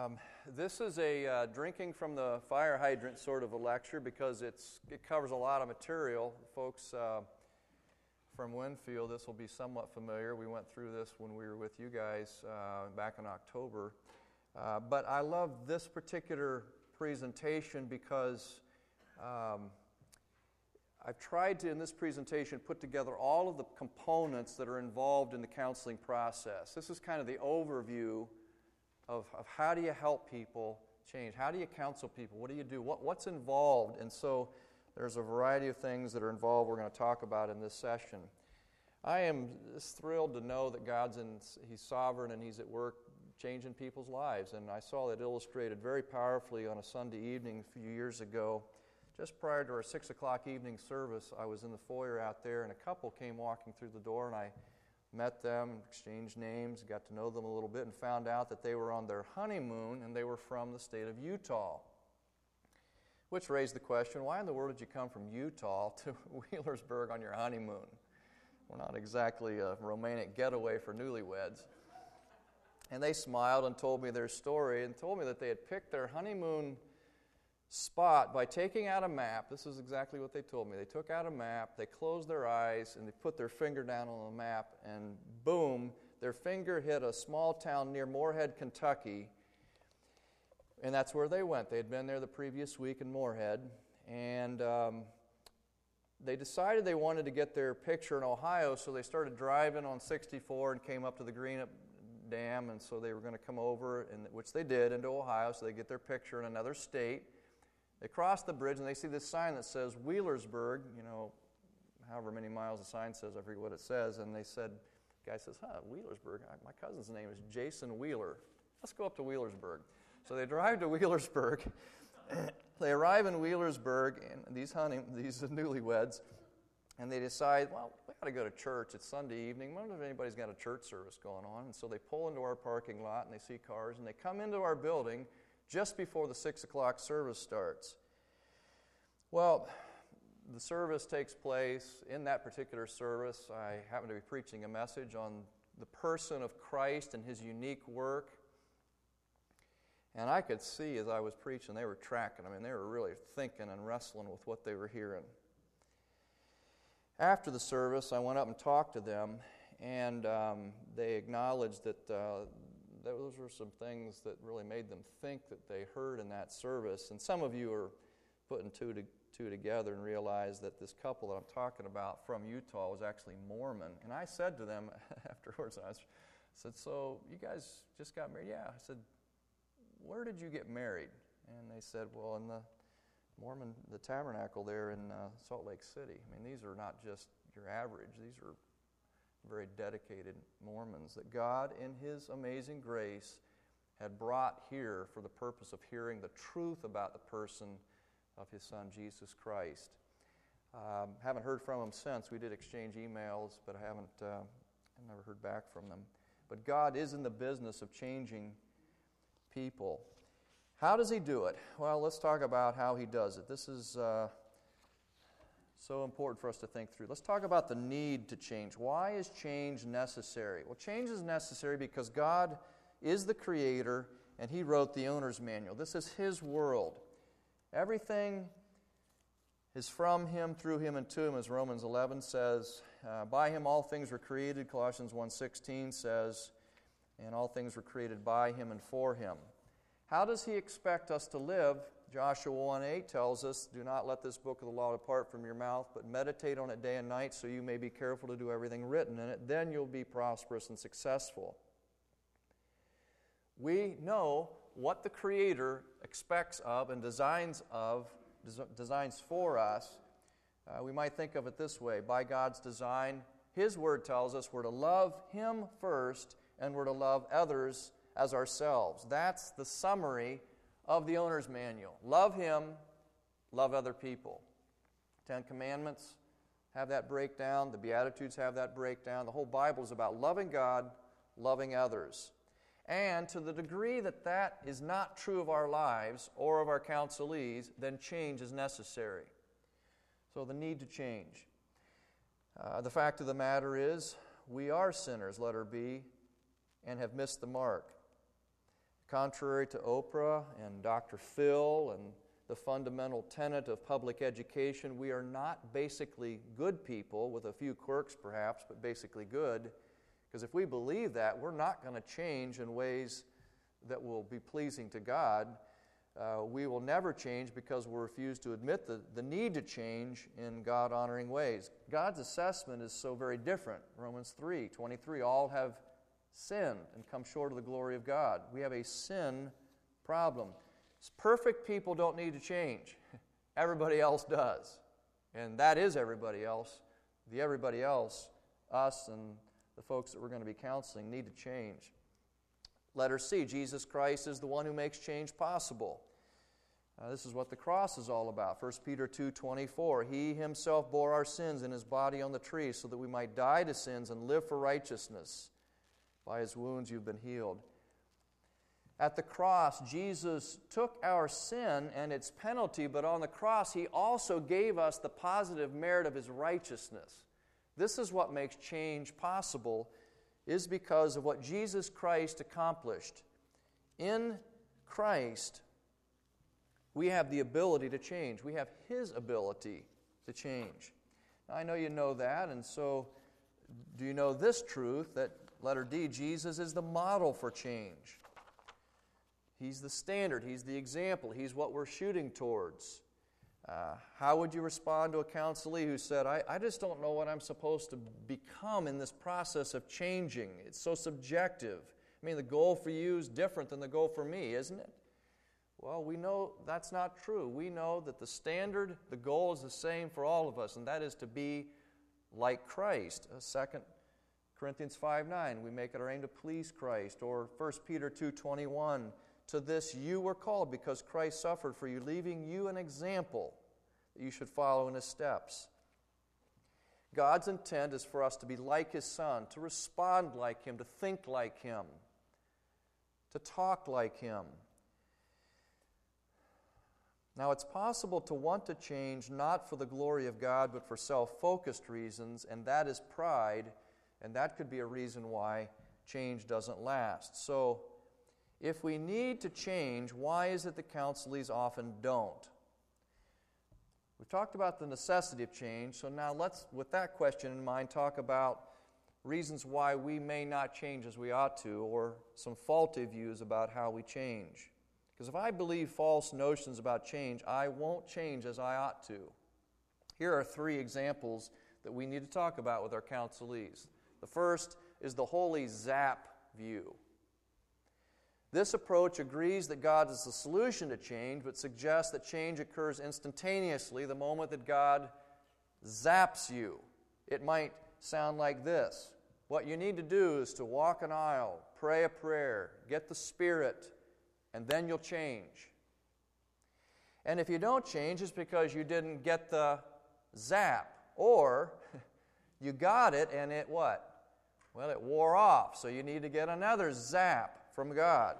This is a drinking from the fire hydrant sort of a lecture because it covers a lot of material. Folks from Winfield, this will be somewhat familiar. We went through this when we were with you guys back in October. But I love this particular presentation because I've tried to, in this presentation, put together all of the components that are involved in the counseling process. This is kind of the overview of how do you help people change? How do you counsel people? What do you do? What's involved? And so there's a variety of things that are involved we're going to talk about in this session. I am just thrilled to know that He's sovereign and He's at work changing people's lives. And I saw that illustrated very powerfully on a Sunday evening a few years ago. Just prior to our 6 o'clock evening service, I was in the foyer out there, and a couple came walking through the door, and I met them, exchanged names, got to know them a little bit, and found out that they were on their honeymoon, and they were from the state of Utah. Which raised the question, why in the world did you come from Utah to Wheelersburg on your honeymoon? We're not exactly a romantic getaway for newlyweds. And they smiled and told me their story, and told me that they had picked their honeymoon spot by taking out a map. This is exactly what they told me. They took out a map, they closed their eyes, and they put their finger down on the map, and boom, their finger hit a small town near Moorhead, Kentucky, and that's where they went. They had been there the previous week in Moorhead, and they decided they wanted to get their picture in Ohio, so they started driving on 64 and came up to the Greenup Dam, and so they were going to come over, which they did, into Ohio, so they get their picture in another state. They cross the bridge, and they see this sign that says Wheelersburg, however many miles the sign says, I forget what it says, and they said, the guy says, Wheelersburg, my cousin's name is Jason Wheeler. Let's go up to Wheelersburg. So they drive to Wheelersburg. They arrive in Wheelersburg, and these newlyweds, and they decide, well, we got to go to church. It's Sunday evening. I wonder if anybody's got a church service going on. And so they pull into our parking lot, and they see cars, and they come into our building just before the 6 o'clock service starts. Well, the service takes place. In that particular service, I happen to be preaching a message on the person of Christ and His unique work. And I could see as I was preaching, they were tracking. They were really thinking and wrestling with what they were hearing. After the service, I went up and talked to them, and they acknowledged that those were some things that really made them think that they heard in that service. And some of you are putting two together and realize that this couple that I'm talking about from Utah was actually Mormon. And I said to them afterwards, I said, so you guys just got married? Yeah. I said, where did you get married? And they said, well, in the tabernacle there in Salt Lake City. These are not just your average. These are very dedicated Mormons that God, in His amazing grace, had brought here for the purpose of hearing the truth about the person of His Son, Jesus Christ. Haven't heard from them since. We did exchange emails, but I've never heard back from them. But God is in the business of changing people. How does He do it? Well, let's talk about how He does it. This is so important for us to think through. Let's talk about the need to change. Why is change necessary? Well, change is necessary because God is the Creator, and He wrote the owner's manual. This is His world. Everything is from Him, through Him, and to Him, as Romans 11 says. By Him all things were created, Colossians 1:16 says, and all things were created by Him and for Him. How does He expect us to live? Joshua 1:8 tells us, do not let this book of the law depart from your mouth, but meditate on it day and night so you may be careful to do everything written in it. Then you'll be prosperous and successful. We know what the Creator expects of and designs for us. We might think of it this way. By God's design, His Word tells us we're to love Him first and we're to love others as ourselves. That's the summary of the owner's manual. Love Him, love other people. 10 Commandments have that breakdown. The Beatitudes have that breakdown. The whole Bible is about loving God, loving others. And to the degree that that is not true of our lives or of our counselees, then change is necessary. So the need to change. The fact of the matter is, we are sinners, letter B, and have missed the mark. Contrary to Oprah and Dr. Phil and the fundamental tenet of public education, we are not basically good people, with a few quirks perhaps, but basically good. Because if we believe that, we're not going to change in ways that will be pleasing to God. We will never change because we'll refuse to admit the need to change in God-honoring ways. God's assessment is so very different. Romans 3:23, all have sinned and come short of the glory of God. We have a sin problem. Perfect people don't need to change. Everybody else does. And that is everybody else. The everybody else, us and the folks that we're going to be counseling, need to change. Letter C, Jesus Christ is the one who makes change possible. This is what the cross is all about. 1 Peter 2:24, He Himself bore our sins in His body on the tree so that we might die to sins and live for righteousness. By His wounds you've been healed. At the cross, Jesus took our sin and its penalty, but on the cross He also gave us the positive merit of His righteousness. This is what makes change possible, is because of what Jesus Christ accomplished. In Christ, we have the ability to change. We have His ability to change. Now, I know you know that, and so do you know this truth, that letter D, Jesus is the model for change. He's the standard. He's the example. He's what we're shooting towards. How would you respond to a counselee who said, I just don't know what I'm supposed to become in this process of changing? It's so subjective. I mean, the goal for you is different than the goal for me, isn't it? Well, we know that's not true. We know that the standard, the goal is the same for all of us, and that is to be like Christ. 2 Corinthians 5:9, we make it our aim to please Christ. Or 1 Peter 2:21, to this you were called because Christ suffered for you, leaving you an example that you should follow in His steps. God's intent is for us to be like His Son, to respond like Him, to think like Him, to talk like Him. Now, it's possible to want to change not for the glory of God, but for self-focused reasons, and that is pride, and that could be a reason why change doesn't last. So, if we need to change, why is it that counselees often don't? We've talked about the necessity of change, so now let's, with that question in mind, talk about reasons why we may not change as we ought to, or some faulty views about how we change. Because if I believe false notions about change, I won't change as I ought to. Here are 3 examples that we need to talk about with our counselees. The first is the holy zap view. This approach agrees that God is the solution to change, but suggests that change occurs instantaneously the moment that God zaps you. It might sound like this. What you need to do is to walk an aisle, pray a prayer, get the Spirit, and then you'll change. And if you don't change, it's because you didn't get the zap. Or you got it and it what? Well, it wore off, so you need to get another zap from God.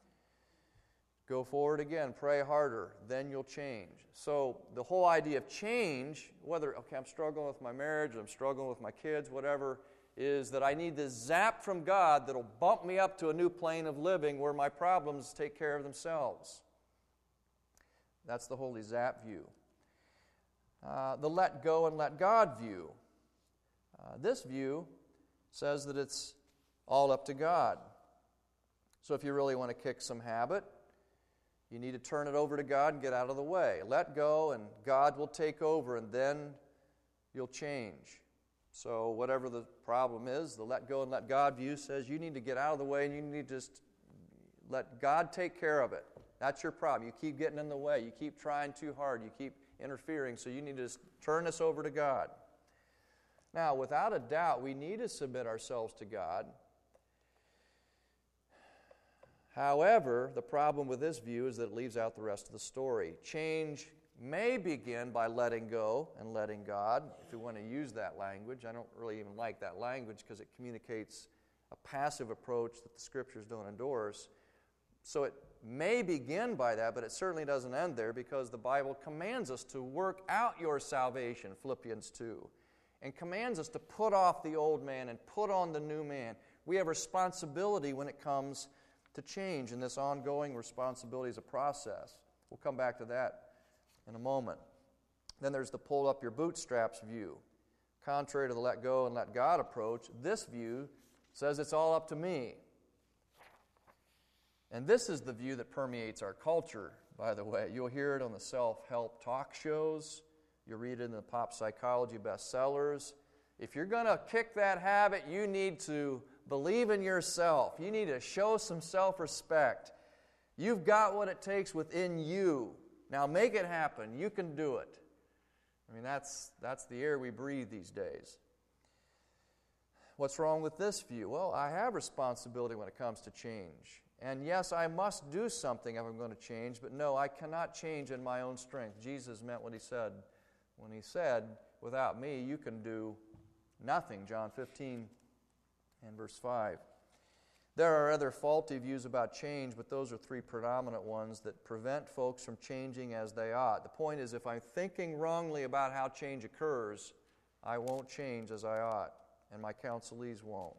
Go forward again, pray harder, then you'll change. So the whole idea of change, whether, I'm struggling with my marriage, I'm struggling with my kids, whatever, is that I need this zap from God that'll bump me up to a new plane of living where my problems take care of themselves. That's the holy zap view. The let go and let God view. This view says that it's all up to God. So if you really want to kick some habit, you need to turn it over to God and get out of the way. Let go and God will take over, and then you'll change. So whatever the problem is, the let go and let God view says you need to get out of the way and you need to just let God take care of it. That's your problem. You keep getting in the way. You keep trying too hard. You keep interfering. So you need to just turn this over to God. Now, without a doubt, we need to submit ourselves to God. However, the problem with this view is that it leaves out the rest of the story. Change may begin by letting go and letting God, if you want to use that language. I don't really even like that language because it communicates a passive approach that the Scriptures don't endorse. So it may begin by that, but it certainly doesn't end there because the Bible commands us to work out your salvation, Philippians 2, and commands us to put off the old man and put on the new man. We have responsibility when it comes to change in this ongoing responsibility as a process. We'll come back to that in a moment. Then there's the pull up your bootstraps view. Contrary to the let go and let God approach, this view says it's all up to me. And this is the view that permeates our culture, by the way. You'll hear it on the self-help talk shows. You'll read it in the pop psychology bestsellers. If you're going to kick that habit, you need to believe in yourself. You need to show some self-respect. You've got what it takes within you. Now make it happen. You can do it. I mean, that's the air we breathe these days. What's wrong with this view? Well, I have responsibility when it comes to change. And yes, I must do something if I'm going to change, but no, I cannot change in my own strength. Jesus meant what he said when he said, without me, you can do nothing. John 15 and verse 5. There are other faulty views about change, but those are three predominant ones that prevent folks from changing as they ought. The point is, if I'm thinking wrongly about how change occurs, I won't change as I ought, and my counselees won't.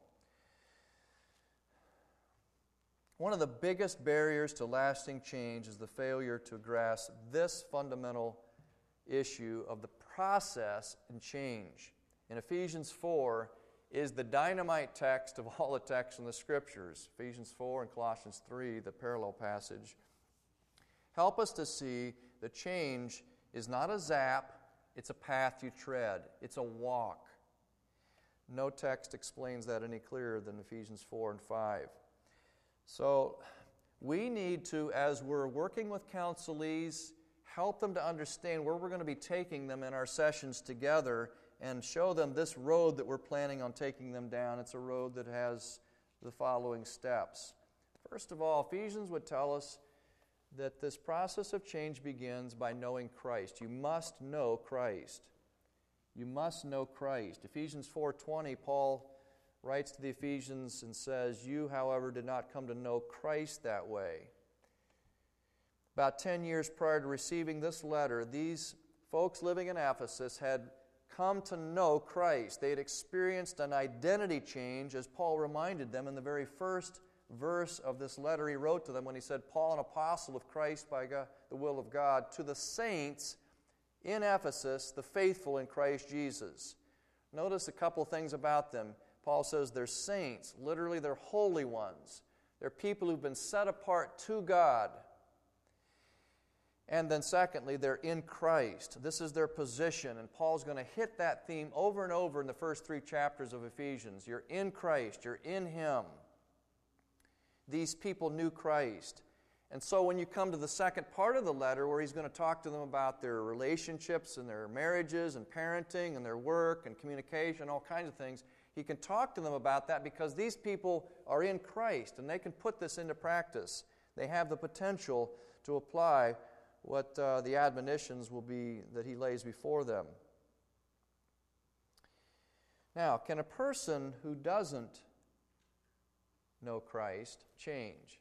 One of the biggest barriers to lasting change is the failure to grasp this fundamental issue of the process and change. In Ephesians 4 is the dynamite text of all the texts in the Scriptures. Ephesians 4 and Colossians 3, the parallel passage, help us to see that change is not a zap, it's a path you tread. It's a walk. No text explains that any clearer than Ephesians 4 and 5. So we need to, as we're working with counselees, help them to understand where we're going to be taking them in our sessions together and show them this road that we're planning on taking them down. It's a road that has the following steps. First of all, Ephesians would tell us that this process of change begins by knowing Christ. You must know Christ. You must know Christ. Ephesians 4:20, Paul writes to the Ephesians and says, "You, however, did not come to know Christ that way." About 10 years prior to receiving this letter, these folks living in Ephesus had come to know Christ. They had experienced an identity change, as Paul reminded them in the very first verse of this letter he wrote to them when he said, "Paul, an apostle of Christ by God, the will of God, to the saints in Ephesus, the faithful in Christ Jesus." Notice a couple things about them. Paul says they're saints. Literally, they're holy ones. They're people who've been set apart to God. And then secondly, they're in Christ. This is their position. And Paul's going to hit that theme over and over in the first 3 chapters of Ephesians. You're in Christ. You're in Him. These people knew Christ. And so when you come to the second part of the letter where he's going to talk to them about their relationships and their marriages and parenting and their work and communication, all kinds of things, he can talk to them about that because these people are in Christ and they can put this into practice. They have the potential to apply what the admonitions will be that he lays before them. Now, can a person who doesn't know Christ change?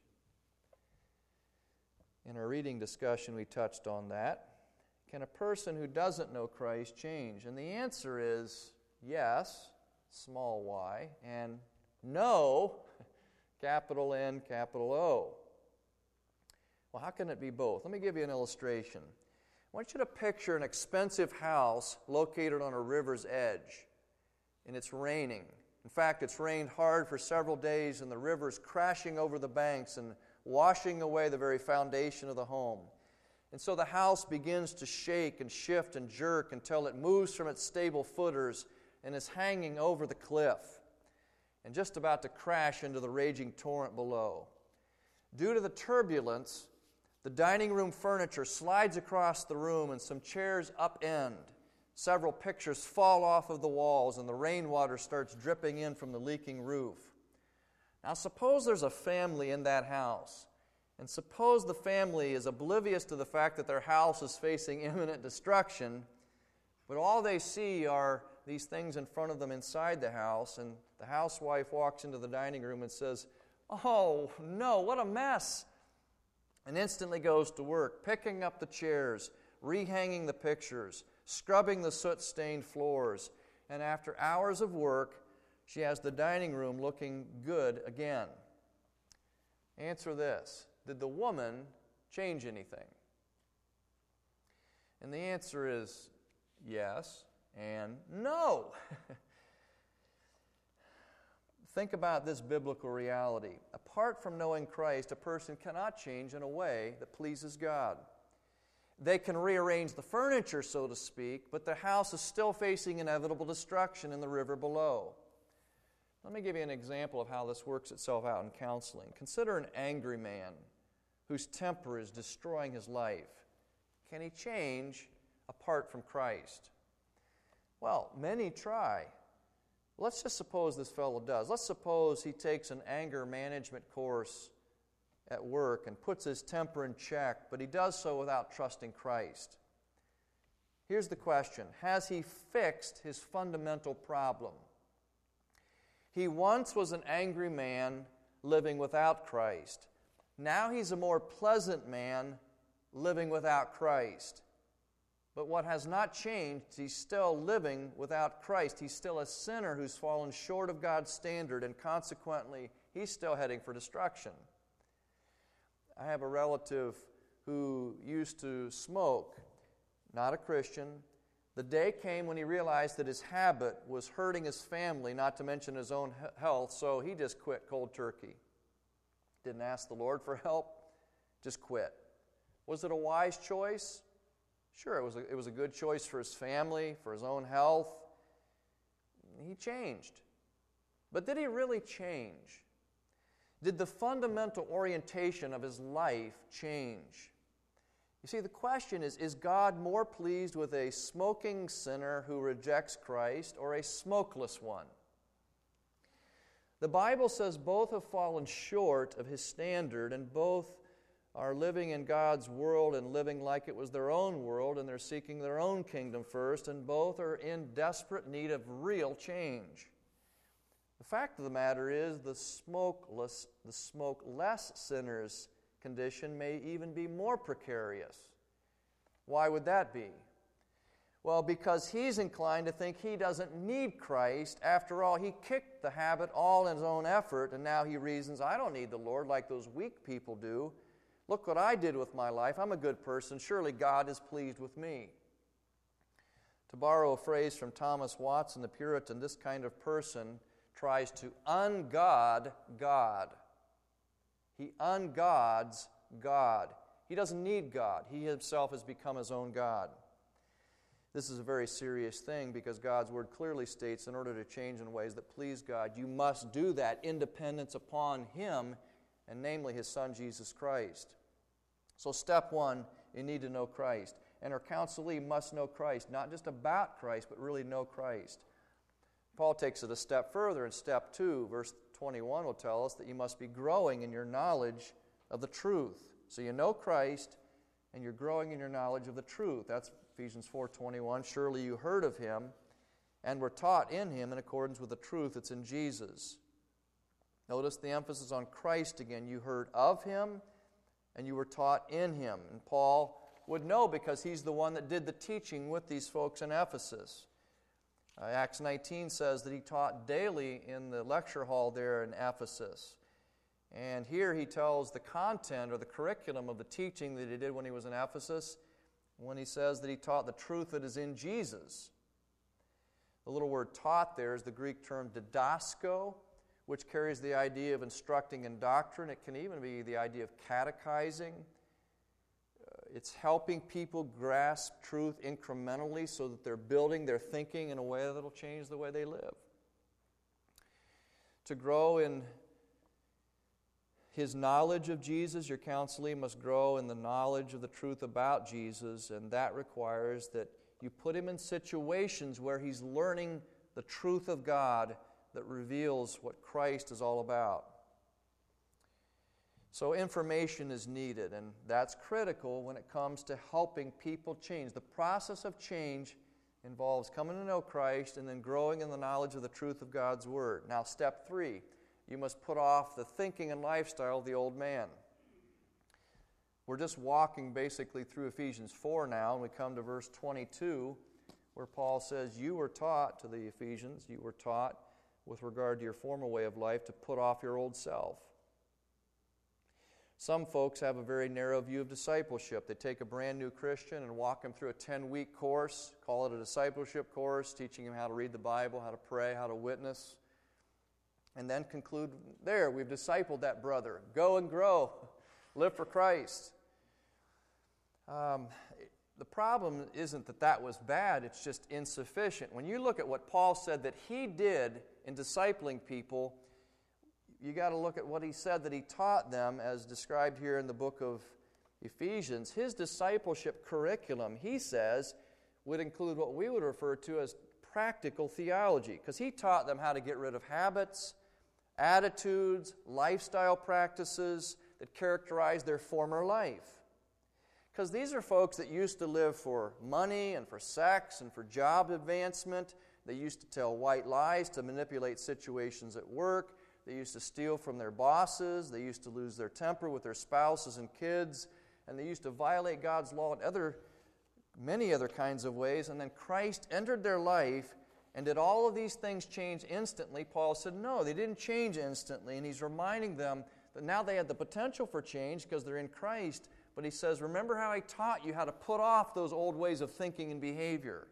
In our reading discussion, we touched on that. Can a person who doesn't know Christ change? And the answer is yes, small y, and no, capital N, capital O. Well, how can it be both? Let me give you an illustration. I want you to picture an expensive house located on a river's edge, and it's raining. In fact, it's rained hard for several days, and the river's crashing over the banks and washing away the very foundation of the home. And so the house begins to shake and shift and jerk until it moves from its stable footers and is hanging over the cliff and just about to crash into the raging torrent below. Due to the turbulence, the dining room furniture slides across the room and some chairs upend. Several pictures fall off of the walls and the rainwater starts dripping in from the leaking roof. Now suppose there's a family in that house, and suppose the family is oblivious to the fact that their house is facing imminent destruction, but all they see are these things in front of them inside the house, and the housewife walks into the dining room and says, "Oh no, what a mess," and instantly goes to work, picking up the chairs, rehanging the pictures, scrubbing the soot-stained floors, and after hours of work, she has the dining room looking good again. Answer this. Did the woman change anything? And the answer is yes and no. Think about this biblical reality. Apart from knowing Christ, a person cannot change in a way that pleases God. They can rearrange the furniture, so to speak, but their house is still facing inevitable destruction in the river below. Let me give you an example of how this works itself out in counseling. Consider an angry man whose temper is destroying his life. Can he change apart from Christ? Well, many try. Let's just suppose this fellow does. Let's suppose he takes an anger management course at work and puts his temper in check, but he does so without trusting Christ. Here's the question. Has he fixed his fundamental problem? He once was an angry man living without Christ. Now he's a more pleasant man living without Christ. But what has not changed, he's still living without Christ. He's still a sinner who's fallen short of God's standard, and consequently, he's still heading for destruction. I have a relative who used to smoke, not a Christian. The day came when he realized that his habit was hurting his family, not to mention his own health, so he just quit cold turkey. Didn't ask the Lord for help, just quit. Was it a wise choice? Sure, it was a good choice for his family, for his own health. He changed. But did he really change? Did the fundamental orientation of his life change? You see, the question is God more pleased with a smoking sinner who rejects Christ or a smokeless one? The Bible says both have fallen short of His standard, and both are living in God's world and living like it was their own world, and they're seeking their own kingdom first, and both are in desperate need of real change. The fact of the matter is the smokeless sinner's condition may even be more precarious. Why would that be? Well, because he's inclined to think he doesn't need Christ. After all, he kicked the habit all in his own effort, and now he reasons, I don't need the Lord like those weak people do. Look what I did with my life. I'm a good person. Surely God is pleased with me. To borrow a phrase from Thomas Watson, the Puritan, this kind of person tries to ungod God. He ungods God. He doesn't need God. He himself has become his own God. This is a very serious thing because God's Word clearly states in order to change in ways that please God, you must do that in dependence upon Him, and namely His Son, Jesus Christ. So step one, you need to know Christ. And our counselee must know Christ, not just about Christ, but really know Christ. Paul takes it a step further in step 2. Verse 21 will tell us that you must be growing in your knowledge of the truth. So you know Christ, and you're growing in your knowledge of the truth. That's Ephesians 4:21. Surely you heard of Him, and were taught in Him in accordance with the truth that's in Jesus. Notice the emphasis on Christ again. You heard of Him, and you were taught in Him. And Paul would know because he's the one that did the teaching with these folks in Ephesus. Acts 19 says that he taught daily in the lecture hall there in Ephesus. And here he tells the content or the curriculum of the teaching that he did when he was in Ephesus, when he says that he taught the truth that is in Jesus. The little word taught there is the Greek term didasko, which carries the idea of instructing in doctrine. It can even be the idea of catechizing. It's helping people grasp truth incrementally so that they're building their thinking in a way that will change the way they live. To grow in his knowledge of Jesus, your counselee must grow in the knowledge of the truth about Jesus, and that requires that you put him in situations where he's learning the truth of God that reveals what Christ is all about. So information is needed, and that's critical when it comes to helping people change. The process of change involves coming to know Christ and then growing in the knowledge of the truth of God's Word. Now, step 3, you must put off the thinking and lifestyle of the old man. We're just walking basically through Ephesians 4 now, and we come to verse 22, where Paul says, you were taught, to the Ephesians, you were taught with regard to your former way of life to put off your old self. Some folks have a very narrow view of discipleship. They take a brand new Christian and walk him through a 10-week course, call it a discipleship course, teaching him how to read the Bible, how to pray, how to witness, and then conclude, there, we've discipled that brother. Go and grow. Live for Christ. The problem isn't that was bad, it's just insufficient. When you look at what Paul said that he did in discipling people, you got to look at what he said that he taught them, as described here in the book of Ephesians. His discipleship curriculum, he says, would include what we would refer to as practical theology, because he taught them how to get rid of habits, attitudes, lifestyle practices that characterize their former life. Because these are folks that used to live for money and for sex and for job advancement. They used to tell white lies to manipulate situations at work. They used to steal from their bosses. They used to lose their temper with their spouses and kids. And they used to violate God's law in many other kinds of ways. And then Christ entered their life, and did all of these things change instantly? Paul said, no, they didn't change instantly. And he's reminding them that now they had the potential for change because they're in Christ. But he says, remember how I taught you how to put off those old ways of thinking and behavior.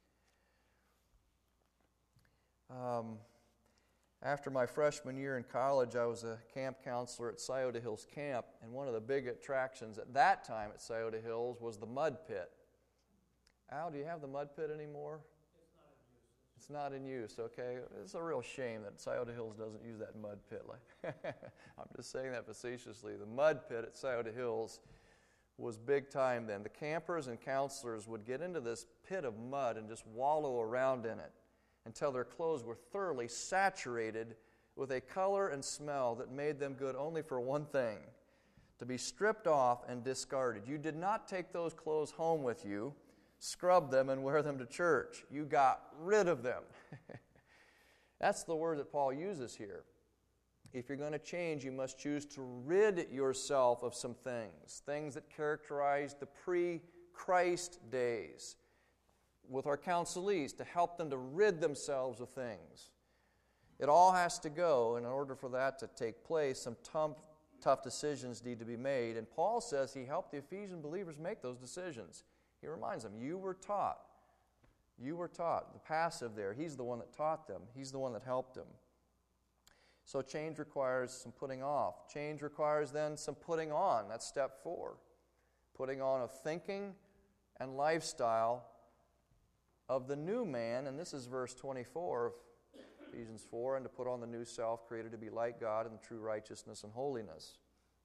After my freshman year in college, I was a camp counselor at Scioto Hills Camp, and one of the big attractions at that time at Scioto Hills was the mud pit. Al, do you have the mud pit anymore? It's not in use, okay? It's a real shame that Scioto Hills doesn't use that mud pit. I'm just saying that facetiously. The mud pit at Scioto Hills was big time then. The campers and counselors would get into this pit of mud and just wallow around in it until their clothes were thoroughly saturated with a color and smell that made them good only for one thing: to be stripped off and discarded. You did not take those clothes home with you, scrub them, and wear them to church. You got rid of them. That's the word that Paul uses here. If you're going to change, you must choose to rid yourself of some things that characterized the pre-Christ days, with our counselees, to help them to rid themselves of things. It all has to go, and in order for that to take place, some tough decisions need to be made. And Paul says he helped the Ephesian believers make those decisions. He reminds them, you were taught. You were taught. The passive there, he's the one that taught them. He's the one that helped them. So change requires some putting off. Change requires then some putting on. That's step 4. Putting on of thinking and lifestyle of the new man, and this is verse 24 of Ephesians 4, and to put on the new self, created to be like God in true righteousness and holiness.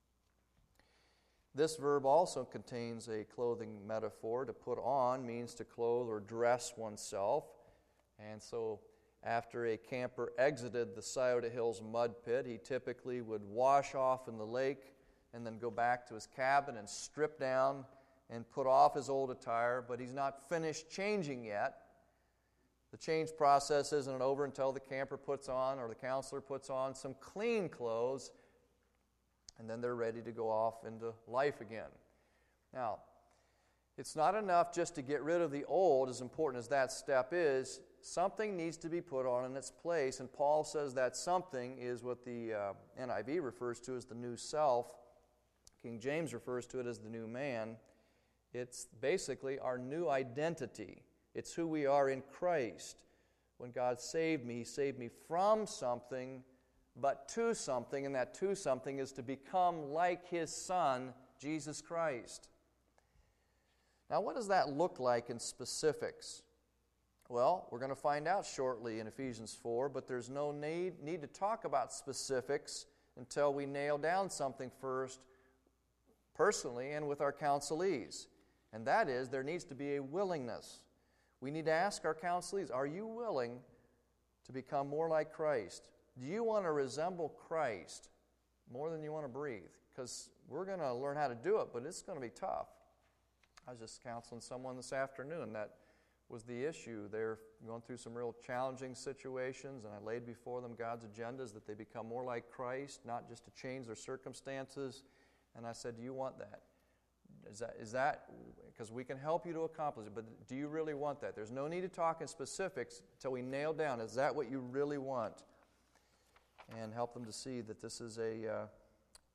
This verb also contains a clothing metaphor. To put on means to clothe or dress oneself. And so after a camper exited the Scioto Hills mud pit, he typically would wash off in the lake and then go back to his cabin and strip down and put off his old attire, but he's not finished changing yet. The change process isn't over until the camper puts on, or the counselor puts on, some clean clothes, and then they're ready to go off into life again. Now, it's not enough just to get rid of the old, as important as that step is. Something needs to be put on in its place, and Paul says that something is what the NIV refers to as the new self. King James refers to it as the new man. It's basically our new identity. It's who we are in Christ. When God saved me, He saved me from something, but to something, and that to something is to become like His Son, Jesus Christ. Now, what does that look like in specifics? Well, we're going to find out shortly in Ephesians 4, but there's no need to talk about specifics until we nail down something first, personally and with our counselees. And that is, there needs to be a willingness. We need to ask our counselees, are you willing to become more like Christ? Do you want to resemble Christ more than you want to breathe? Because we're going to learn how to do it, but it's going to be tough. I was just counseling someone this afternoon that was the issue. They're going through some real challenging situations, and I laid before them God's agendas that they become more like Christ, not just to change their circumstances. And I said, do you want that? Is that because we can help you to accomplish it, but do you really want that? There's no need to talk in specifics until we nail down, is that what you really want? And help them to see that this is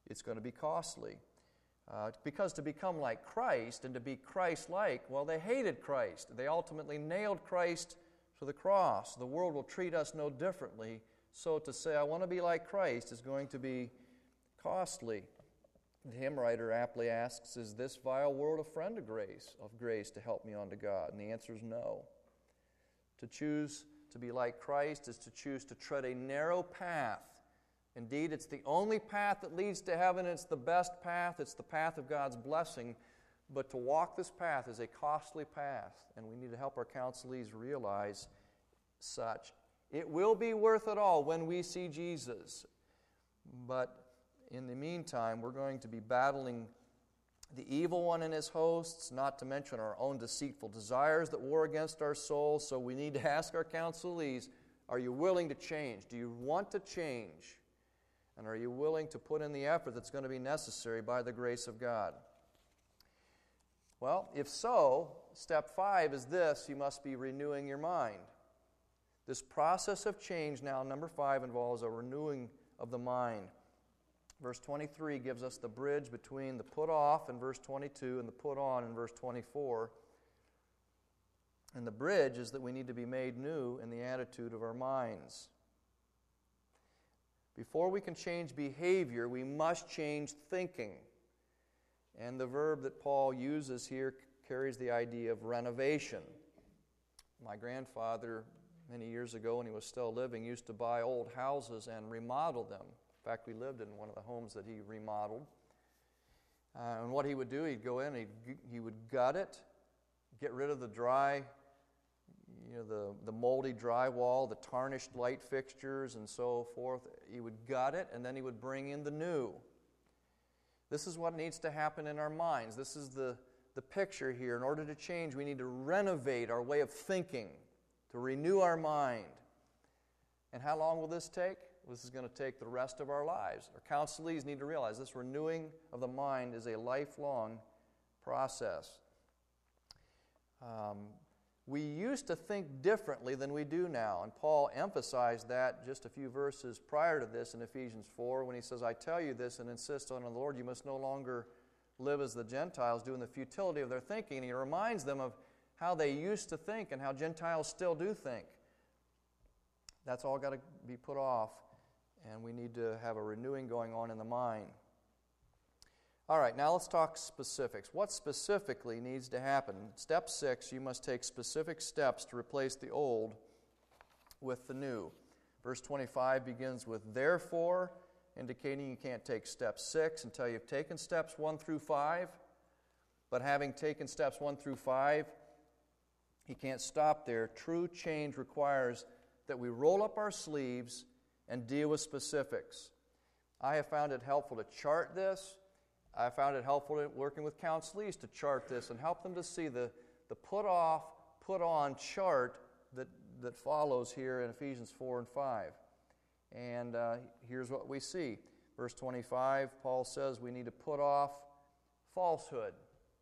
It's going to be costly. Because to become like Christ and to be Christ-like, well, they hated Christ. They ultimately nailed Christ to the cross. The world will treat us no differently. So to say, I want to be like Christ is going to be costly. The hymn writer aptly asks, is this vile world a friend of grace to help me on to God? And the answer is no. To choose to be like Christ is to choose to tread a narrow path. Indeed, it's the only path that leads to heaven. It's the best path. It's the path of God's blessing. But to walk this path is a costly path, and we need to help our counselees realize such. It will be worth it all when we see Jesus. But in the meantime, we're going to be battling the evil one and his hosts, not to mention our own deceitful desires that war against our souls. So we need to ask our counselees, are you willing to change? Do you want to change? And are you willing to put in the effort that's going to be necessary by the grace of God? Well, if so, step 5 is this: you must be renewing your mind. This process of change now, number 5, involves a renewing of the mind. Verse 23 gives us the bridge between the put off in verse 22 and the put on in verse 24. And the bridge is that we need to be made new in the attitude of our minds. Before we can change behavior, we must change thinking. And the verb that Paul uses here carries the idea of renovation. My grandfather, many years ago when he was still living, used to buy old houses and remodel them. In fact, we lived in one of the homes that he remodeled. And what he would do, he'd go in, he would gut it, get rid of the dry, the moldy drywall, the tarnished light fixtures, and so forth. He would gut it, and then he would bring in the new. This is what needs to happen in our minds. This is the picture here. In order to change, we need to renovate our way of thinking, to renew our mind. And how long will this take? This is going to take the rest of our lives. Our counselees need to realize this renewing of the mind is a lifelong process. We used to think differently than we do now, and Paul emphasized that just a few verses prior to this in Ephesians 4 when he says, I tell you this and insist on the Lord, you must no longer live as the Gentiles do in the futility of their thinking. And he reminds them of how they used to think and how Gentiles still do think. That's all got to be put off, and we need to have a renewing going on in the mind. All right, now let's talk specifics. What specifically needs to happen? Step 6, you must take specific steps to replace the old with the new. Verse 25 begins with therefore, indicating you can't take step 6 until you've taken steps 1 through 5. But having taken steps 1 through 5, you can't stop there. True change requires that we roll up our sleeves and deal with specifics. I have found it helpful to chart this. I found it helpful in working with counselees to chart this and help them to see the put off, put on chart that follows here in Ephesians 4 and 5. And here's what we see. Verse 25, Paul says we need to put off falsehood.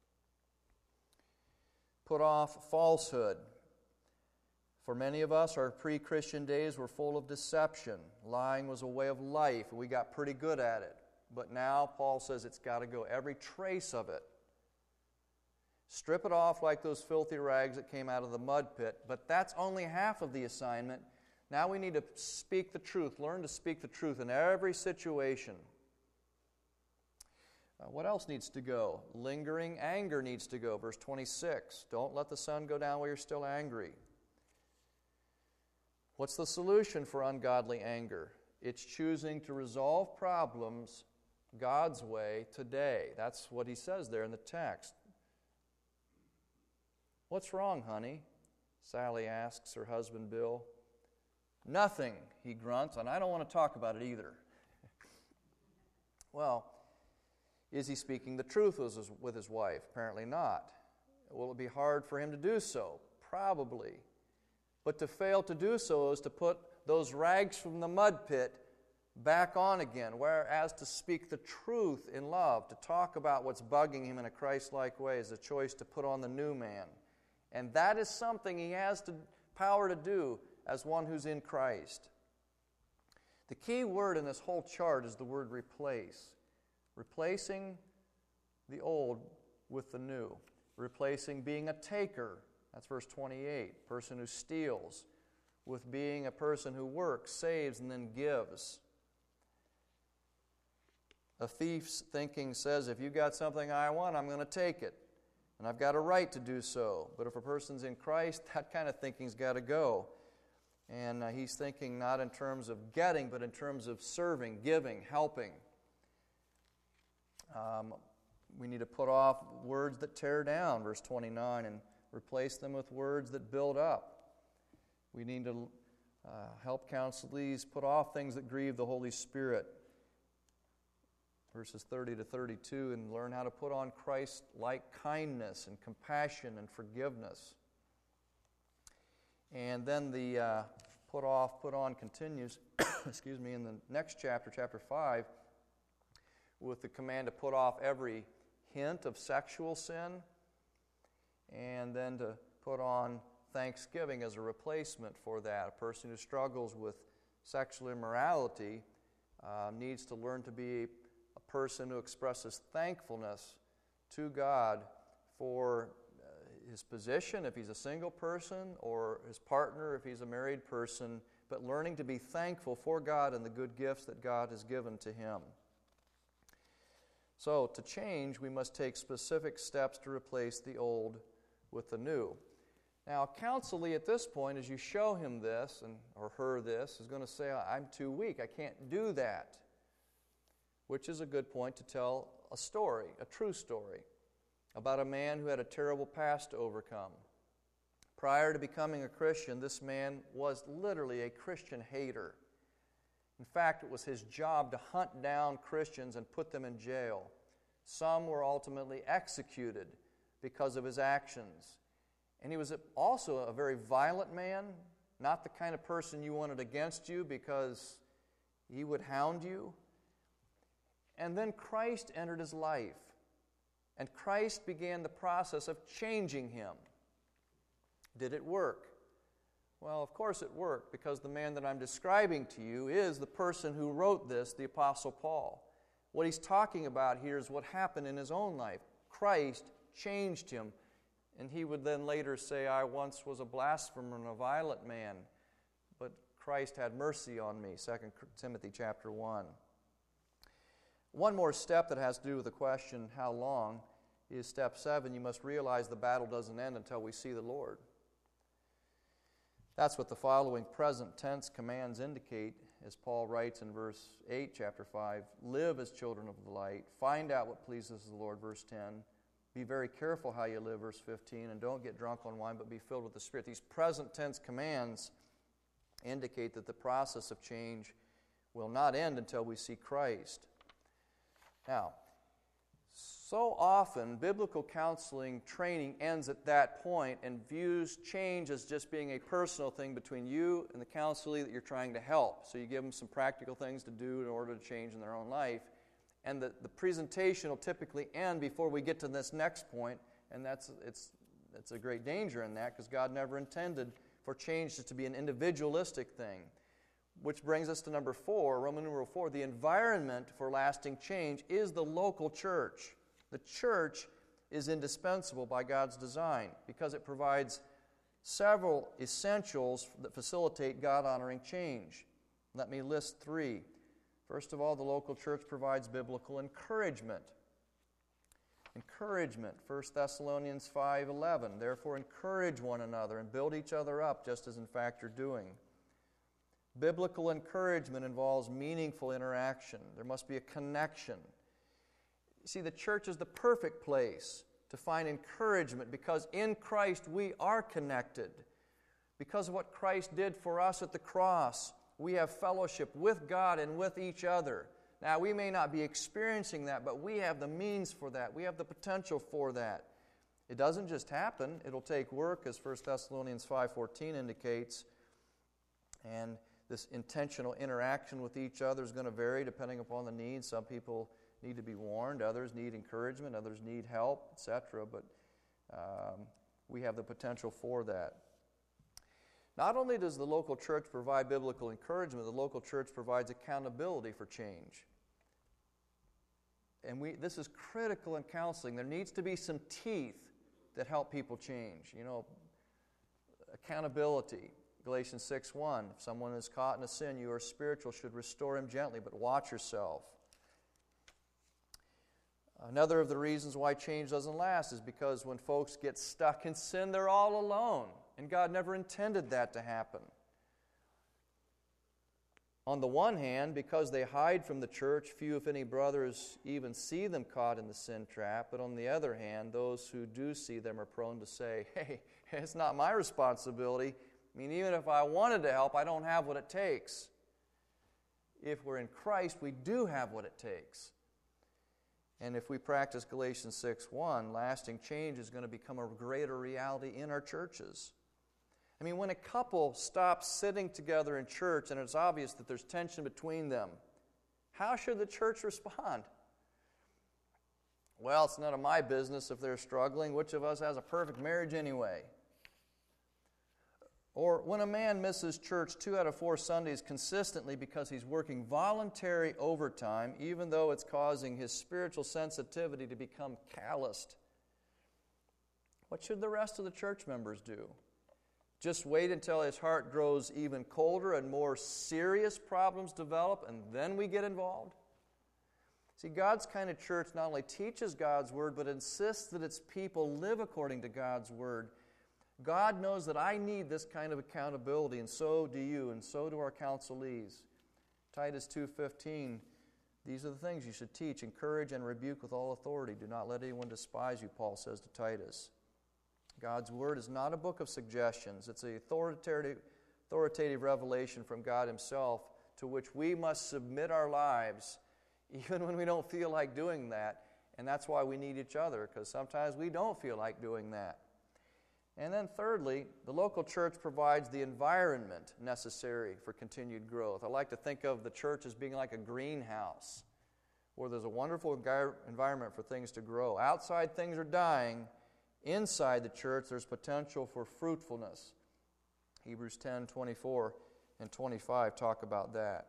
Put off falsehood. For many of us, our pre-Christian days were full of deception. Lying was a way of life, and we got pretty good at it. But now, Paul says it's got to go, every trace of it. Strip it off like those filthy rags that came out of the mud pit. But that's only half of the assignment. Now we need to speak the truth, learn to speak the truth in every situation. What else needs to go? Lingering anger needs to go. Verse 26, don't let the sun go down while you're still angry. What's the solution for ungodly anger? It's choosing to resolve problems God's way today. That's what he says there in the text. What's wrong, honey? Sally asks her husband, Bill. Nothing, he grunts, and I don't want to talk about it either. Well, is he speaking the truth with his wife? Apparently not. Will it be hard for him to do so? Probably. But to fail to do so is to put those rags from the mud pit back on again, whereas to speak the truth in love, to talk about what's bugging him in a Christ-like way is a choice to put on the new man. And that is something he has the power to do as one who's in Christ. The key word in this whole chart is the word replace. Replacing the old with the new. Replacing being a taker, that's verse 28, person who steals, with being a person who works, saves, and then gives. A thief's thinking says, if you got something I want, I'm going to take it. And I've got a right to do so. But if a person's in Christ, that kind of thinking's got to go. And he's thinking not in terms of getting, but in terms of serving, giving, helping. We need to put off words that tear down, verse 29, and replace them with words that build up. We need to help counselees put off things that grieve the Holy Spirit. Verses 30 to 32, and learn how to put on Christ-like kindness and compassion and forgiveness. And then the put on continues, in the next chapter, chapter 5, with the command to put off every hint of sexual sin, and then to put on thanksgiving as a replacement for that. A person who struggles with sexual immorality needs to learn to be a person who expresses thankfulness to God for his position, if he's a single person, or his partner, if he's a married person, but learning to be thankful for God and the good gifts that God has given to him. So, to change, we must take specific steps to replace the old with the new. Now, a counselee at this point, as you show him this, or her this, is going to say, I'm too weak, I can't do that. Which is a good point to tell a story, a true story, about a man who had a terrible past to overcome. Prior to becoming a Christian, this man was literally a Christian hater. In fact, it was his job to hunt down Christians and put them in jail. Some were ultimately executed because of his actions. And he was also a very violent man, not the kind of person you wanted against you because he would hound you. And then Christ entered his life, and Christ began the process of changing him. Did it work? Well, of course it worked, because the man that I'm describing to you is the person who wrote this, the Apostle Paul. What he's talking about here is what happened in his own life. Christ changed him, and he would then later say, I once was a blasphemer and a violent man, but Christ had mercy on me, 2 Timothy chapter 1. One more step that has to do with the question, how long, is step 7. You must realize the battle doesn't end until we see the Lord. That's what the following present tense commands indicate, as Paul writes in verse 8, chapter 5. Live as children of the light. Find out what pleases the Lord, verse 10. Be very careful how you live, verse 15. And don't get drunk on wine, but be filled with the Spirit. These present tense commands indicate that the process of change will not end until we see Christ. Now, so often, biblical counseling training ends at that point and views change as just being a personal thing between you and the counselee that you're trying to help. So you give them some practical things to do in order to change in their own life. And the presentation will typically end before we get to this next point, and it's a great danger in that, because God never intended for change to be an individualistic thing. Which brings us to number 4, Roman numeral 4. The environment for lasting change is the local church. The church is indispensable by God's design because it provides several essentials that facilitate God-honoring change. Let me list 3. First of all, the local church provides biblical encouragement. Encouragement, 1 Thessalonians 5:11. Therefore, encourage one another and build each other up, just as in fact you're doing. Biblical encouragement involves meaningful interaction. There must be a connection. You see, the church is the perfect place to find encouragement because in Christ we are connected. Because of what Christ did for us at the cross, we have fellowship with God and with each other. Now, we may not be experiencing that, but we have the means for that. We have the potential for that. It doesn't just happen. It'll take work, as 1 Thessalonians 5:14 indicates. And this intentional interaction with each other is going to vary depending upon the needs. Some people need to be warned, others need encouragement, others need help, etc. But we have the potential for that. Not only does the local church provide biblical encouragement, the local church provides accountability for change. this is critical in counseling. There needs to be some teeth that help people change. Accountability. Galatians 6:1, if someone is caught in a sin, you are spiritual, should restore him gently, but watch yourself. Another of the reasons why change doesn't last is because when folks get stuck in sin, they're all alone, and God never intended that to happen. On the one hand, because they hide from the church, few, if any, brothers even see them caught in the sin trap. But on the other hand, those who do see them are prone to say, hey, it's not my responsibility. I mean, even if I wanted to help, I don't have what it takes. If we're in Christ, we do have what it takes. And if we practice Galatians 6:1, lasting change is going to become a greater reality in our churches. I mean, when a couple stops sitting together in church and it's obvious that there's tension between them, how should the church respond? Well, it's none of my business if they're struggling. Which of us has a perfect marriage anyway? Or when a man misses church 2 out of 4 Sundays consistently because he's working voluntary overtime, even though it's causing his spiritual sensitivity to become calloused, what should the rest of the church members do? Just wait until his heart grows even colder and more serious problems develop, and then we get involved? See, God's kind of church not only teaches God's Word, but insists that its people live according to God's Word. God knows that I need this kind of accountability, and so do you, and so do our counselees. Titus 2:15, these are the things you should teach, encourage, and rebuke with all authority. Do not let anyone despise you, Paul says to Titus. God's Word is not a book of suggestions. It's an authoritative revelation from God Himself to which we must submit our lives, even when we don't feel like doing that. And that's why we need each other, because sometimes we don't feel like doing that. And then thirdly, the local church provides the environment necessary for continued growth. I like to think of the church as being like a greenhouse, where there's a wonderful environment for things to grow. Outside, things are dying. Inside the church, there's potential for fruitfulness. Hebrews 10:24 and 25 talk about that.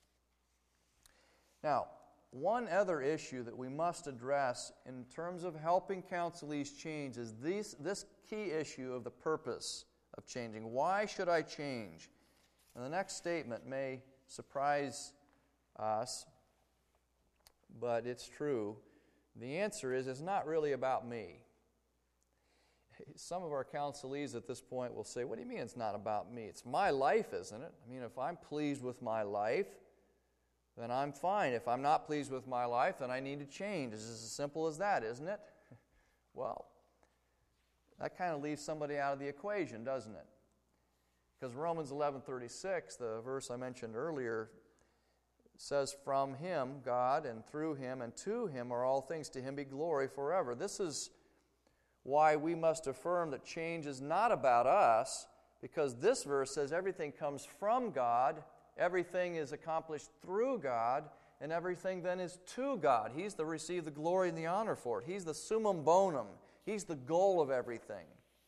Now, one other issue that we must address in terms of helping counselees change is this key issue of the purpose of changing. Why should I change? And the next statement may surprise us, but it's true. The answer is, it's not really about me. Some of our counselees at this point will say, what do you mean it's not about me? It's my life, isn't it? I mean, if I'm pleased with my life, then I'm fine. If I'm not pleased with my life, then I need to change. It's as simple as that, isn't it? Well, that kind of leaves somebody out of the equation, doesn't it? Because Romans 11:36, the verse I mentioned earlier, says, from Him, God, and through Him, and to Him are all things. To Him be glory forever. This is why we must affirm that change is not about us, because this verse says everything comes from God, everything is accomplished through God, and everything then is to God. He's the receive the glory and the honor for it. He's the summum bonum. He's the goal of everything.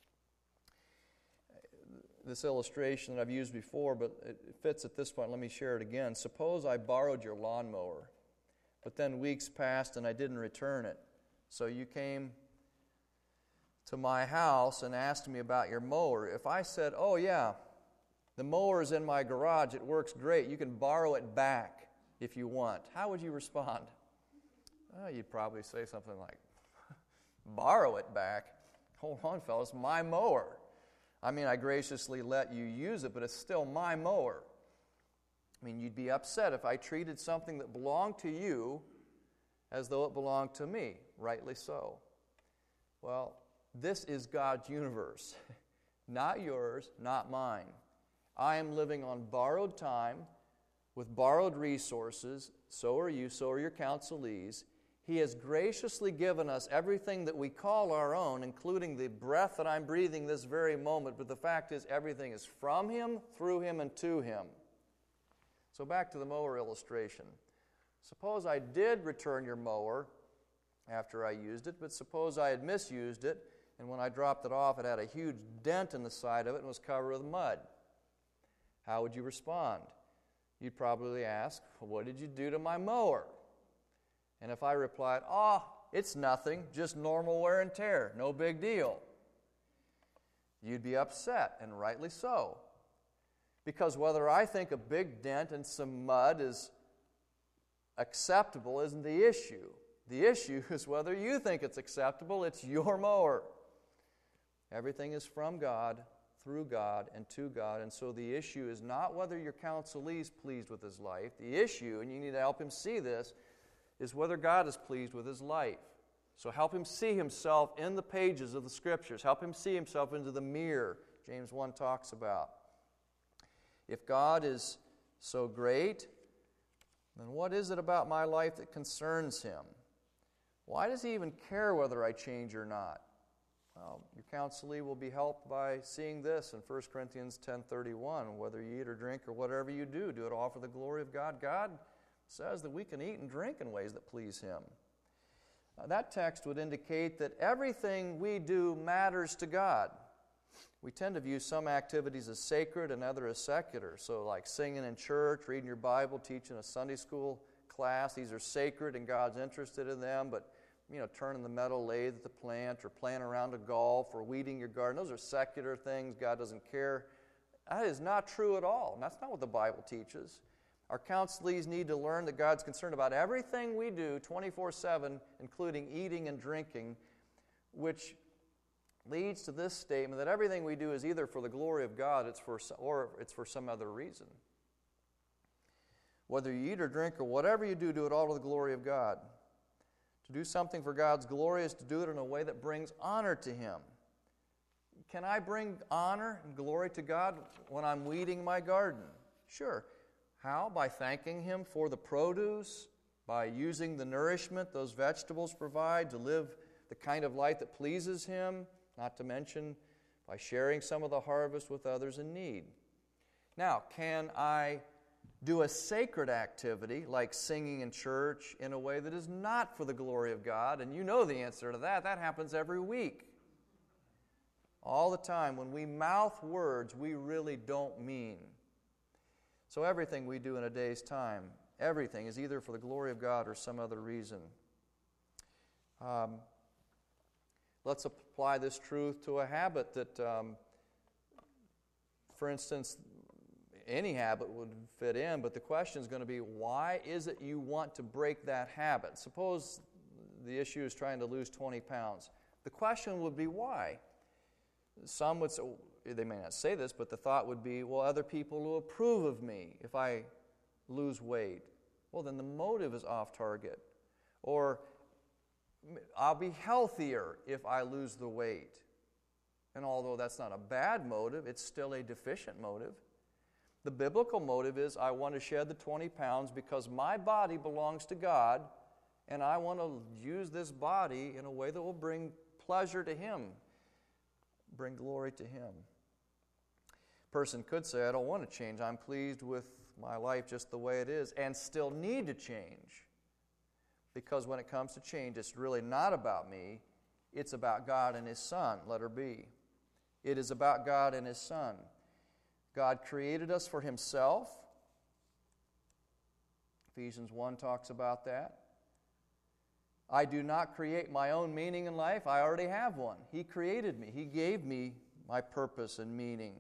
This illustration that I've used before, but it fits at this point. Let me share it again. Suppose I borrowed your lawnmower, but then weeks passed and I didn't return it. So you came to my house and asked me about your mower. If I said, oh yeah, the mower is in my garage, it works great, you can borrow it back if you want, how would you respond? You'd probably say something like, borrow it back? Hold on, fellas, my mower. I mean, I graciously let you use it, but it's still my mower. I mean, you'd be upset if I treated something that belonged to you as though it belonged to me, rightly so. Well, this is God's universe, not yours, not mine. I am living on borrowed time with borrowed resources. So are you, so are your counselees. He has graciously given us everything that we call our own, including the breath that I'm breathing this very moment. But the fact is, everything is from Him, through Him, and to Him. So back to the mower illustration. Suppose I did return your mower after I used it, but suppose I had misused it, and when I dropped it off, it had a huge dent in the side of it and was covered with mud. How would you respond? You'd probably ask, what did you do to my mower? And if I replied, "Oh, it's nothing, just normal wear and tear, no big deal," you'd be upset, and rightly so. Because whether I think a big dent and some mud is acceptable isn't the issue. The issue is whether you think it's acceptable. It's your mower. Everything is from God, through God, and to God. And so the issue is not whether your counselee is pleased with his life. The issue, and you need to help him see this, is whether God is pleased with his life. So help him see himself in the pages of the Scriptures. Help him see himself into the mirror James 1 talks about. If God is so great, then what is it about my life that concerns him? Why does he even care whether I change or not? Well, your counselee will be helped by seeing this in 1 Corinthians 10:31. Whether you eat or drink or whatever you do it all for the glory of God. God says that we can eat and drink in ways that please him. That text would indicate that everything we do matters to God. We tend to view some activities as sacred and others as secular. So like singing in church, reading your Bible, teaching a Sunday school class, these are sacred and God's interested in them. But, turning the metal lathe at the plant or playing around to golf or weeding your garden, those are secular things. God doesn't care. That is not true at all. And that's not what the Bible teaches. Our counselees need to learn that God's concerned about everything we do 24/7, including eating and drinking, which leads to this statement that everything we do is either for the glory of God or it's for some other reason. Whether you eat or drink or whatever you do it all to the glory of God. To do something for God's glory is to do it in a way that brings honor to him. Can I bring honor and glory to God when I'm weeding my garden? Sure. How? By thanking him for the produce, by using the nourishment those vegetables provide to live the kind of life that pleases him, not to mention by sharing some of the harvest with others in need. Now, can I do a sacred activity like singing in church in a way that is not for the glory of God? And you know the answer to that. That happens every week. All the time. When we mouth words we really don't mean. So everything we do in a day's time, everything is either for the glory of God or some other reason. Let's apply this truth to a habit that, for instance, any habit would fit in, but the question is going to be, why is it you want to break that habit? Suppose the issue is trying to lose 20 pounds. The question would be, why? Some would say, they may not say this, but the thought would be, well, other people will approve of me if I lose weight. Well, then the motive is off target. Or I'll be healthier if I lose the weight. And although that's not a bad motive, it's still a deficient motive. The biblical motive is I want to shed the 20 pounds because my body belongs to God, and I want to use this body in a way that will bring pleasure to him, bring glory to him. A person could say, I don't want to change. I'm pleased with my life just the way it is, and still need to change. Because when it comes to change, it's really not about me. It's about God and his Son, letter B. It is about God and his Son. God created us for himself. Ephesians 1 talks about that. I do not create my own meaning in life. I already have one. He created me. He gave me my purpose and meaning.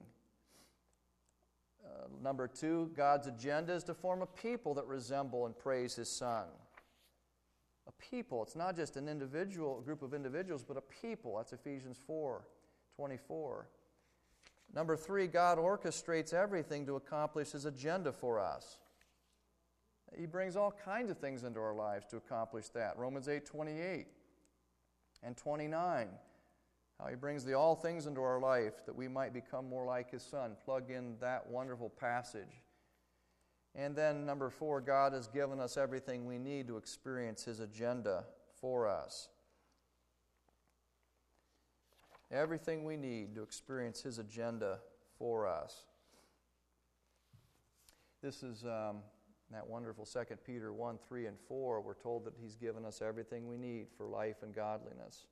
Number 2, God's agenda is to form a people that resemble and praise his Son. A people. It's not just an individual, a group of individuals, but a people. That's Ephesians 4:24. Number 3, God orchestrates everything to accomplish his agenda for us. He brings all kinds of things into our lives to accomplish that. Romans 8:28 and 29. How he brings the all things into our life that we might become more like his Son. Plug in that wonderful passage. And then number 4, God has given us everything we need to experience his agenda for us. Everything we need to experience his agenda for us. This is that wonderful 2 Peter 1:3-4. We're told that he's given us everything we need for life and godliness.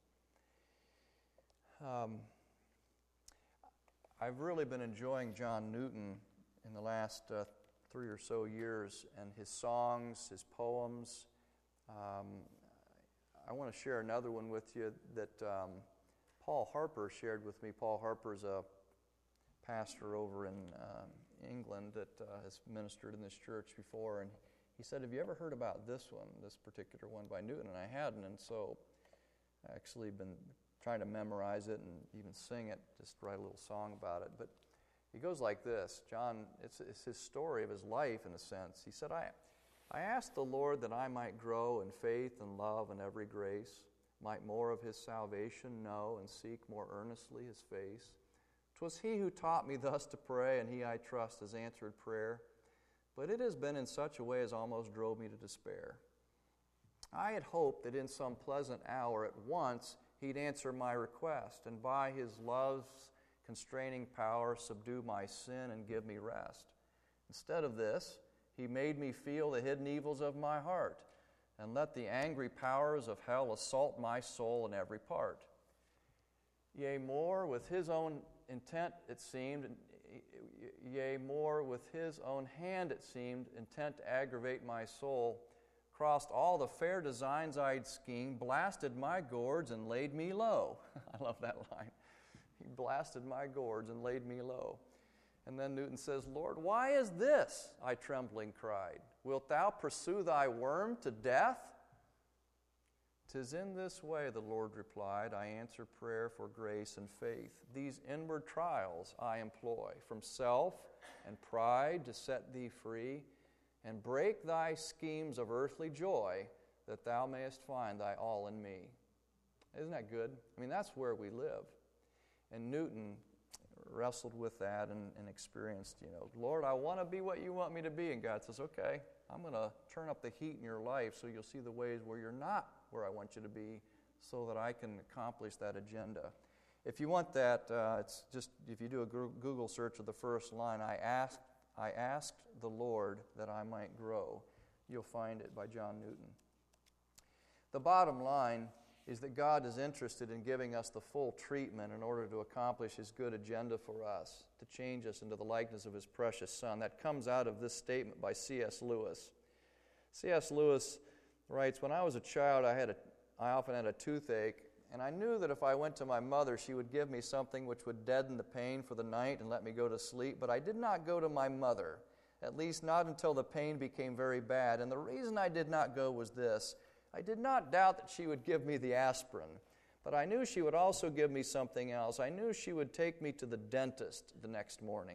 I've really been enjoying John Newton in the last 3 or so years, and his songs, his poems. I want to share another one with you that Paul Harper shared with me. Paul Harper's a pastor over in England that has ministered in this church before, and he said, have you ever heard about this particular one by Newton? And I hadn't, and so I actually been trying to memorize it and even sing it, just write a little song about it. But he goes like this. John, it's his story of his life in a sense. He said, I asked the Lord that I might grow in faith and love and every grace, might more of His salvation know and seek more earnestly His face. 'Twas He who taught me thus to pray, and He, I trust, has answered prayer. But it has been in such a way as almost drove me to despair. I had hoped that in some pleasant hour at once He'd answer my request, and by His love's constraining power subdue my sin and give me rest. Instead of this, He made me feel the hidden evils of my heart, and let the angry powers of hell assault my soul in every part. Yea, more with His own intent it seemed, yea, more with His own hand it seemed, intent to aggravate my soul, crossed all the fair designs I'd schemed, blasted my gourds and laid me low. I love that line. He blasted my gourds and laid me low. And then Newton says, Lord, why is this? I trembling cried. Wilt thou pursue thy worm to death? 'Tis in this way, the Lord replied, I answer prayer for grace and faith. These inward trials I employ, from self and pride to set thee free, and break thy schemes of earthly joy, that thou mayest find thy all in me. Isn't that good? I mean, that's where we live. And Newton wrestled with that and experienced, Lord, I want to be what you want me to be. And God says, okay, I'm going to turn up the heat in your life so you'll see the ways where you're not where I want you to be, so that I can accomplish that agenda. If you want that, it's just, if you do a Google search of the first line, I asked the Lord that I might grow. You'll find it by John Newton. The bottom line is that God is interested in giving us the full treatment in order to accomplish His good agenda for us, to change us into the likeness of His precious Son. That comes out of this statement by C.S. Lewis. C.S. Lewis writes, when I was a child, I often had a toothache, and I knew that if I went to my mother, she would give me something which would deaden the pain for the night and let me go to sleep, but I did not go to my mother, at least not until the pain became very bad. And the reason I did not go was this. I did not doubt that she would give me the aspirin, but I knew she would also give me something else. I knew she would take me to the dentist the next morning.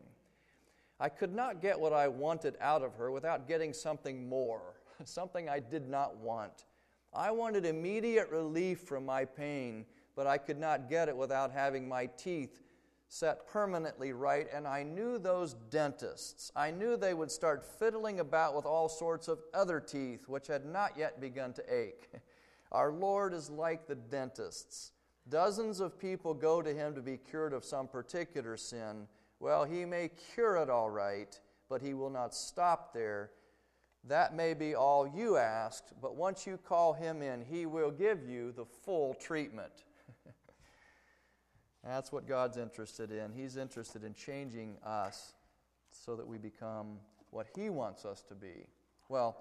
I could not get what I wanted out of her without getting something more, something I did not want. I wanted immediate relief from my pain, but I could not get it without having my teeth set permanently right, and I knew those dentists. I knew they would start fiddling about with all sorts of other teeth, which had not yet begun to ache. Our Lord is like the dentists. Dozens of people go to Him to be cured of some particular sin. Well, He may cure it all right, but He will not stop there. That may be all you asked, but once you call Him in, He will give you the full treatment. That's what God's interested in. He's interested in changing us so that we become what He wants us to be. Well,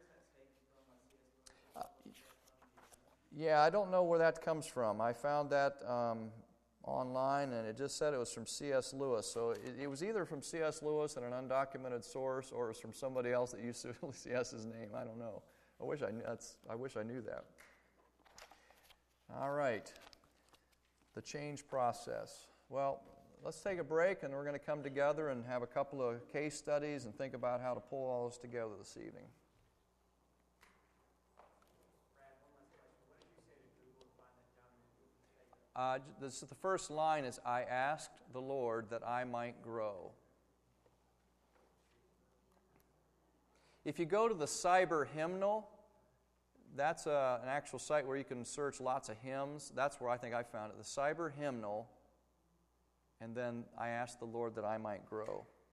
yeah, I don't know where that comes from. I found that online, and it just said it was from C.S. Lewis. So it was either from C.S. Lewis and an undocumented source, or it was from somebody else that used C.S.'s name. I don't know. I wish I knew that. All right. The change process. Well, let's take a break, and we're going to come together and have a couple of case studies and think about how to pull all this together this evening. The first line is, I asked the Lord that I might grow. If you go to the Cyber Hymnal, that's an actual site where you can search lots of hymns. That's where I think I found it. The Cyber Hymnal, and then I asked the Lord that I might grow.